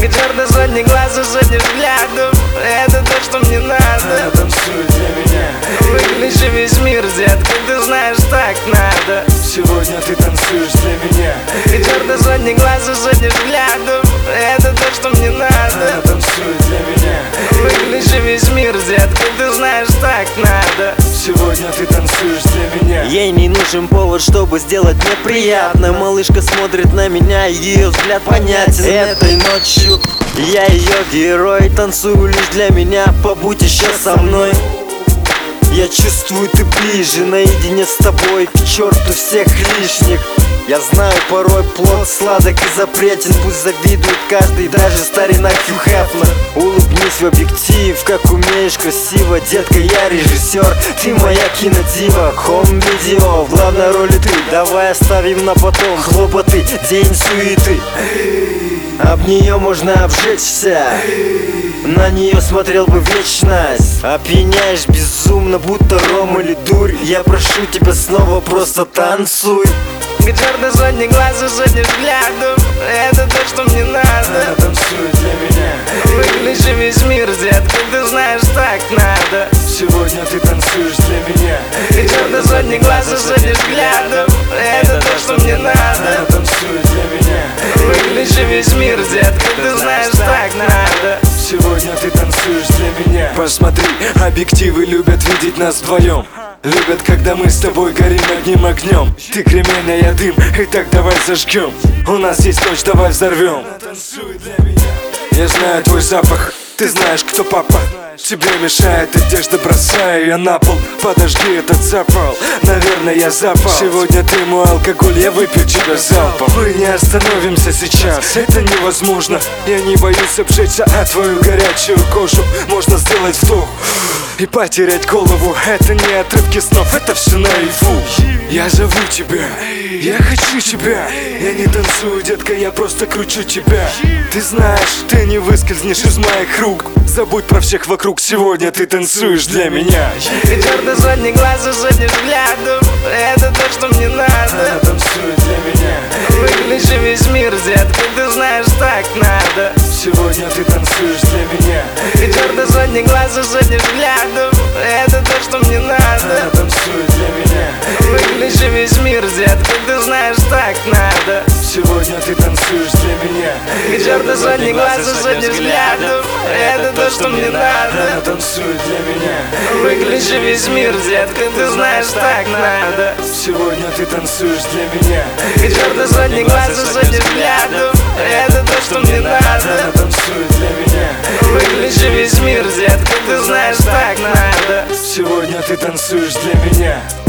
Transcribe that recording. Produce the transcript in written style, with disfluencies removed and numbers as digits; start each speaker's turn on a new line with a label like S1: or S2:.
S1: Черный задний глаз и задним взглядом — это то, что мне надо.
S2: Танцуй для меня.
S1: Выключи весь мир, детка, ты знаешь, так надо.
S2: Сегодня ты танцуешь для меня.
S1: Черный задний глаз и задним взглядом — это то, что мне надо.
S2: Танцуй для меня.
S1: Выключи весь мир, детка, ты знаешь, так надо.
S2: Сегодня ты танцуешь для меня.
S3: Ей не нужен повод, чтобы сделать мне приятно. Малышка смотрит на меня, ее взгляд понятен. Этой ночью я ее герой. Танцую лишь для меня, побудь еще со мной. Я чувствую, ты ближе, наедине с тобой. К черту всех лишних. Я знаю, порой плод сладок и запретен. Пусть завидует каждый, даже старина Хью Хефнер. Улыбнись в объектив, как умеешь красиво. Детка, я режиссер, ты моя кинодива. Хом-видео, в главной роли ты. Давай оставим на потом хлопоты, день суеты. Об нее можно обжечься, на нее смотрел бы вечность. Опьяняешь безумно, будто ром или дурь. Я прошу тебя снова, просто танцуй.
S1: Черный задний глаз и задним взглядом — это то, что мне надо.
S2: Танцуй для меня.
S1: Выключи весь мир, детка, ты знаешь, так надо.
S2: Сегодня ты танцуешь для меня.
S1: Черный задний глаз и задним взглядом — это то, что мне надо.
S2: Танцуй для меня.
S1: Выключи весь мир, детка, ты знаешь, так надо.
S2: Сегодня ты танцуешь для меня. Посмотри, объективы любят видеть нас вдвоем. Любят, когда мы с тобой горим одним огнем. Ты кремень, а я дым, и так давай зажгем. У нас есть ночь, давай взорвем. Танцуй для меня. Я знаю твой запах, ты знаешь, кто папа. Тебе мешает одежда, бросай ее на пол. Подожди этот запал, наверное, я запал. Сегодня ты мой алкоголь, я выпью тебя залпом. Мы не остановимся сейчас, это невозможно. Я не боюсь обжечься, а твою горячую кожу можно сделать вдох и потерять голову. Это не отрывки снов, это все наяву. Я зову тебя, я хочу тебя. Я не танцую, детка, я просто кручу тебя. Ты знаешь, ты не выскользнешь из моих рук. Забудь про всех вокруг, сегодня ты танцуешь для меня.
S1: Черный задний глаз и задним взглядом — это то, что мне надо.
S2: Танцуй для меня.
S1: Выключи весь мир, детка, ты знаешь, так надо.
S2: Сегодня ты танцуешь для меня.
S1: Черный задний глаз и задним взглядом — это то, что мне надо.
S2: Танцуй для меня.
S1: Выключи весь мир, детка, ты знаешь, так надо.
S2: Сегодня ты танцуешь для меня.
S1: Черный задний глаз и задним взглядом — это то, что мне надо.
S2: Танцуй для меня.
S1: Выключи весь мир, детка, ты знаешь, так надо.
S2: Сегодня ты танцуешь для меня.
S1: Черный задний глаз и задним взглядом — это то, что мне надо.
S2: Танцуй для меня.
S1: Выключи весь мир, детка, ты знаешь, так надо.
S2: Сегодня ты танцуешь для меня.